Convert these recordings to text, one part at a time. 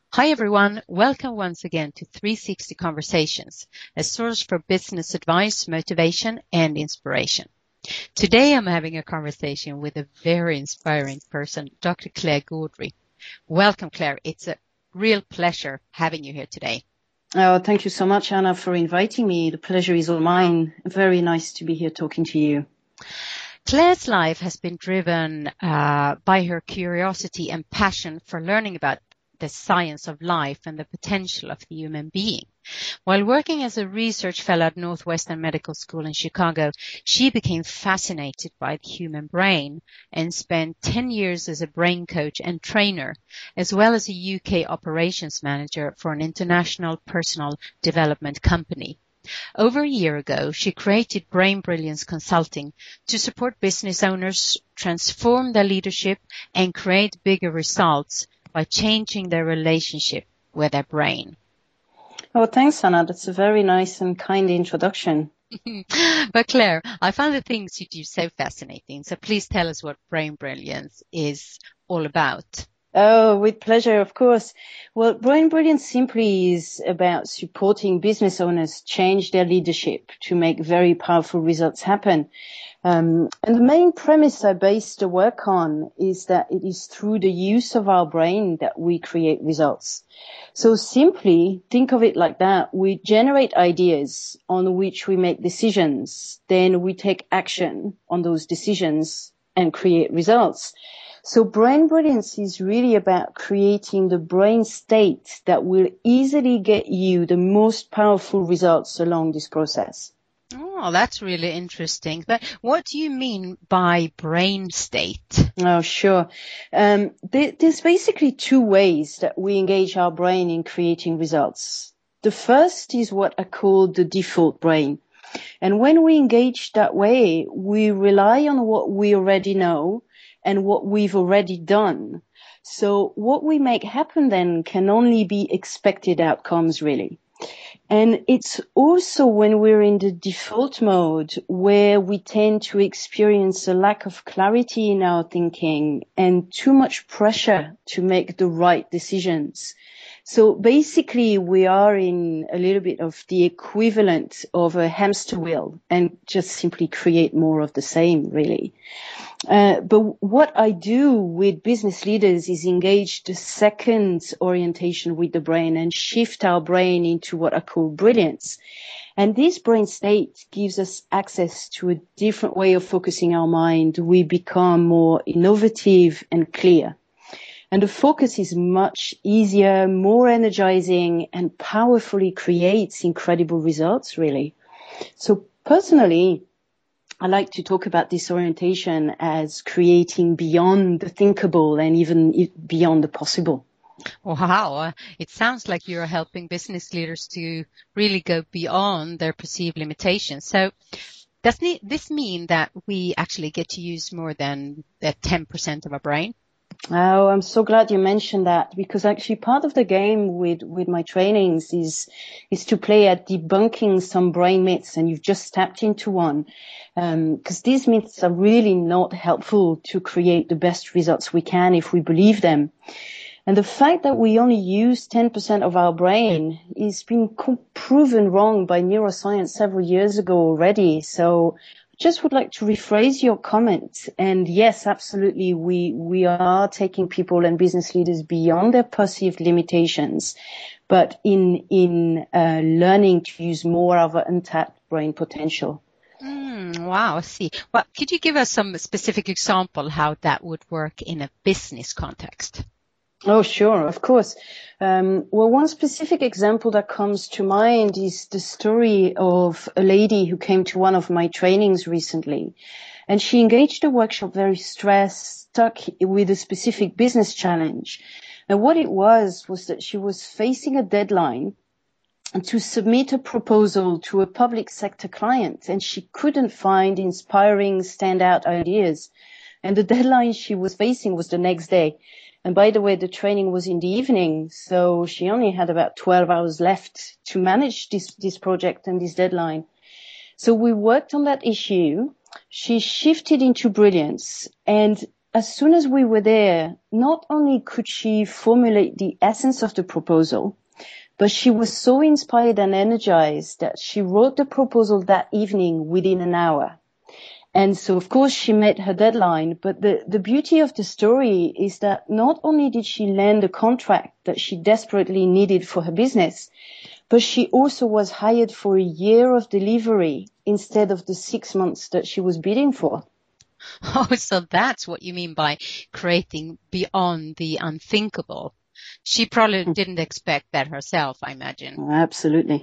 Hi everyone, welcome once again to 360 Conversations, a source for business advice, motivation and inspiration. Today I'm having a conversation with a very inspiring person, Dr. Claire Gaudry. Welcome Claire, it's a real pleasure having you here today. Oh, thank you so much, Anna, for inviting me. The pleasure is all mine. Very nice to be here talking to you. Claire's life has been driven by her curiosity and passion for learning about the science of life and the potential of the human being. While working as a research fellow at Northwestern Medical School in Chicago, she became fascinated by the human brain and spent 10 years as a brain coach and trainer, as well as a UK operations manager for an international personal development company. Over a year ago, she created Brain Brilliance Consulting to support business owners transform their leadership and create bigger results by changing their relationship with their brain. Oh, thanks, Anna. That's a very nice and kind introduction. But Claire, I find the things you do so fascinating. So please tell us what Brain Brilliance is all about. Oh, with pleasure, of course. Well, Brain Brilliance simply is about supporting business owners change their leadership to make very powerful results happen. And the main premise I base the work on is that it is through the use of our brain that we create results. So simply think of it like that. We generate ideas on which we make decisions. Then we take action on those decisions and create results. So Brain Brilliance is really about creating the brain state that will easily get you the most powerful results along this process. Oh, that's really interesting. But what do you mean by brain state? Oh, sure. There's basically two ways that we engage our brain in creating results. The first is what I call the default brain. And when we engage that way, we rely on what we already know and what we've already done. So what we make happen then can only be expected outcomes, really. And it's also when we're in the default mode where we tend to experience a lack of clarity in our thinking and too much pressure to make the right decisions. So basically we are in a little bit of the equivalent of a hamster wheel and just simply create more of the same, really. But what I do with business leaders is engage the second orientation with the brain and shift our brain into what I call brilliance. And this brain state gives us access to a different way of focusing our mind. We become more innovative and clear. And the focus is much easier, more energizing, and powerfully creates incredible results, really. So personally, I like to talk about this orientation as creating beyond the thinkable and even beyond the possible. Wow, it sounds like you're helping business leaders to really go beyond their perceived limitations. So does this mean that we actually get to use more than that 10% of our brain? Oh, I'm so glad you mentioned that, because actually part of the game with my trainings is to play at debunking some brain myths, and you've just tapped into one. Because these myths are really not helpful to create the best results we can if we believe them. And the fact that we only use 10% of our brain is been proven wrong by neuroscience several years ago already. So just would like to rephrase your comment. And yes, absolutely, we are taking people and business leaders beyond their perceived limitations, but in learning to use more of an untapped brain potential. Wow, I see. Well, could you give us some specific example how that would work in a business context? Oh, sure, of course. Well, one specific example that comes to mind is the story of a lady who came to one of my trainings recently. And she engaged a workshop very stressed, stuck with a specific business challenge. And what it was that she was facing a deadline to submit a proposal to a public sector client, and she couldn't find inspiring standout ideas. And the deadline she was facing was the next day. And by the way, the training was in the evening, so she only had about 12 hours left to manage this project and this deadline. So we worked on that issue. She shifted into brilliance, and as soon as we were there, not only could she formulate the essence of the proposal, but she was so inspired and energized that she wrote the proposal that evening within an hour. And so, of course, she met her deadline. But the beauty of the story is that not only did she land a contract that she desperately needed for her business, but she also was hired for a year of delivery instead of the 6 months that she was bidding for. Oh, so that's what you mean by creating beyond the unthinkable. She probably didn't expect that herself, I imagine. Absolutely.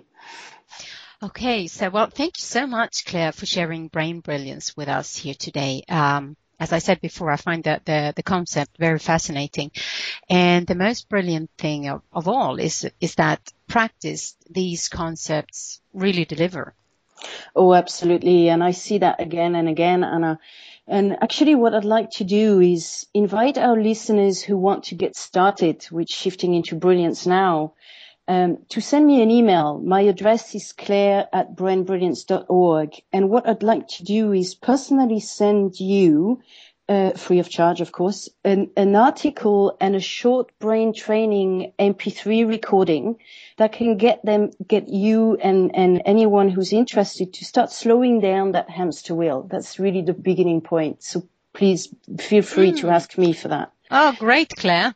Okay, so well, thank you so much, Claire, for sharing brain brilliance with us here today. As I said before, I find that the concept very fascinating. And the most brilliant thing of all is that practice, these concepts really deliver. Oh, absolutely. And I see that again and again, Anna. And actually what I'd like to do is invite our listeners who want to get started with shifting into brilliance now, to send me an email. My address is claire@brainbrilliance.org. And what I'd like to do is personally send you, free of charge, of course, an article and a short brain training MP3 recording that can get you and anyone who's interested to start slowing down that hamster wheel. That's really the beginning point. So please feel free to ask me for that. Oh, great, Claire.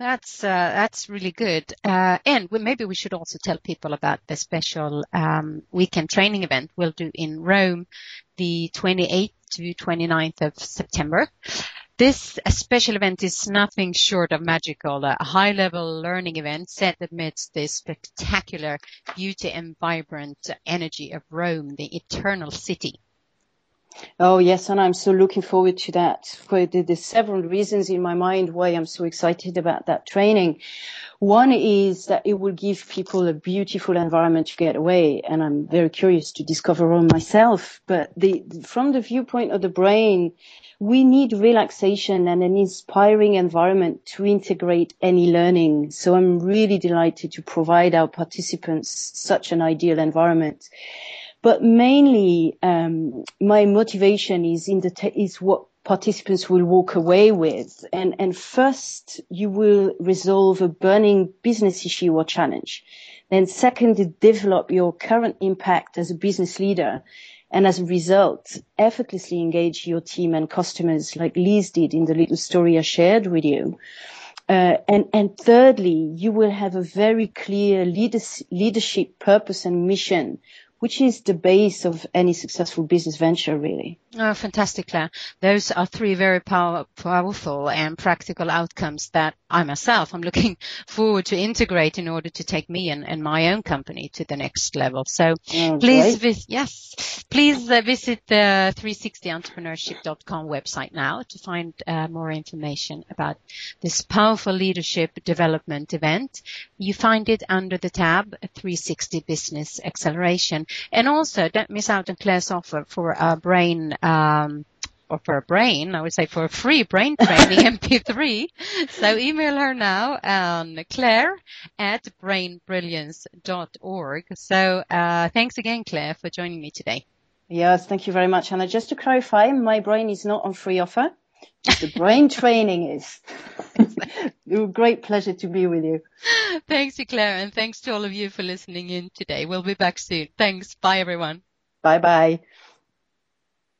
That's really good. And maybe we should also tell people about the special weekend training event we'll do in Rome, the 28th to 29th of September. This special event is nothing short of magical, a high-level learning event set amidst the spectacular beauty and vibrant energy of Rome, the eternal city. Oh, yes, and I'm so looking forward to that. For there's several reasons in my mind why I'm so excited about that training. One is that it will give people a beautiful environment to get away, and I'm very curious to discover Rome myself. But from the viewpoint of the brain, we need relaxation and an inspiring environment to integrate any learning. So I'm really delighted to provide our participants such an ideal environment. But mainly, my motivation is what participants will walk away with. And first, you will resolve a burning business issue or challenge. Then second, develop your current impact as a business leader. And as a result, effortlessly engage your team and customers like Liz did in the little story I shared with you. And thirdly, you will have a very clear leadership purpose and mission, which is the base of any successful business venture, really. Oh, fantastic, Claire. Those are three very powerful and practical outcomes that I myself am looking forward to integrate in order to take me and my own company to the next level. So please visit the 360entrepreneurship.com website now to find more information about this powerful leadership development event. You find it under the tab 360 Business Acceleration. And also don't miss out on Claire's offer for a brain I would say for a free brain training MP3. So email her now on claire@brainbrilliance.org. So thanks again, Claire, for joining me today. Yes, thank you very much, Anna. Just to clarify, my brain is not on free offer. The brain training is. It was a great pleasure to be with you. Thanks to Claire, and thanks to all of you for listening in today. We'll be back soon. Thanks. Bye, everyone. Bye-bye.